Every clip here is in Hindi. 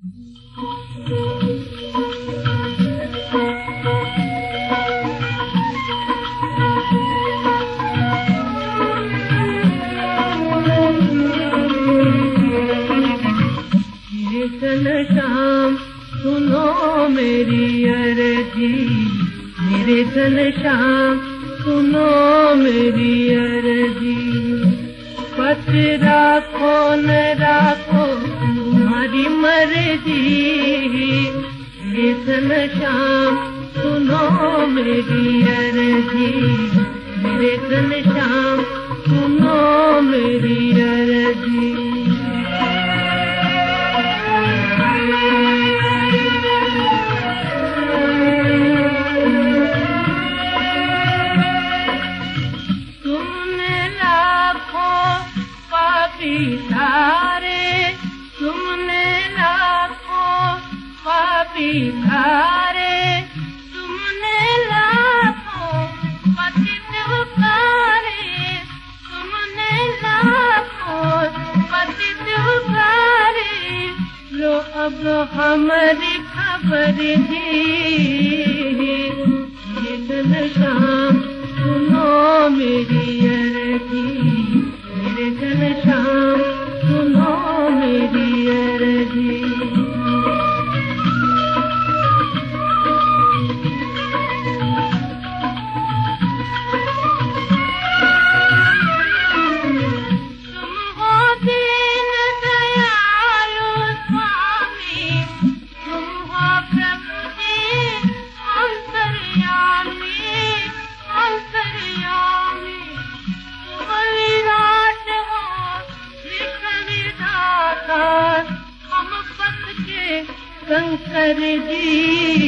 शाम सुनो मेरी अर्जी, मेरे घनश्याम सुनो मेरी अर्जी। पत राखो न राखो तुम्हारी मर्जी, मेरे घनश्याम सुनो मेरी अर्जी, मेरे घनश्याम सुनो मेरी अर्जी। तुमने लाखों पापी धारे, तुमने लाखों पतित उतारे, तुमने लाखों पतित उतारे। लो अब हमारी खबर दी, ये घनश्याम सुनो मेरी अर्जी, मेरे घनश्याम सुनो मेरी अर्जी। तुम हो दीन दयालु स्वामी, तुम हो प्रभु जी अंतर्यामी, अंतर्यामी। तुम विराट हो हम पथ के शंकर जी,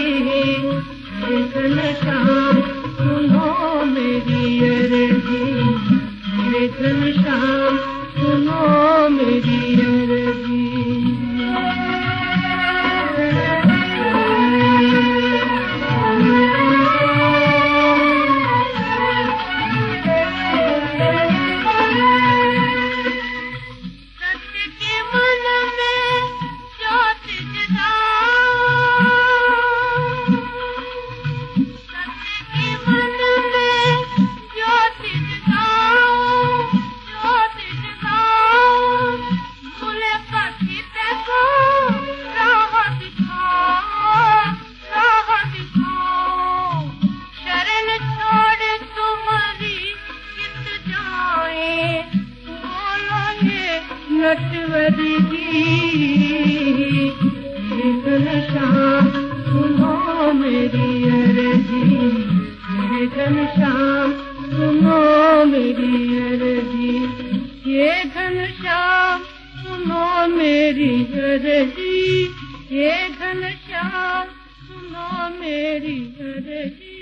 मेरे घनश्याम सुनो मेरी अर्जी, मेरे घनश्याम सुनो मेरी अर्जी। नटवरी जी, मेरे घनश्याम सुनो मेरी अर्जी, मेरे घनश्याम सुनो मेरी अर्जी। ये घनश्याम सुनो मेरी अर्जी, ये घनश्याम सुनो मेरी अर्जी।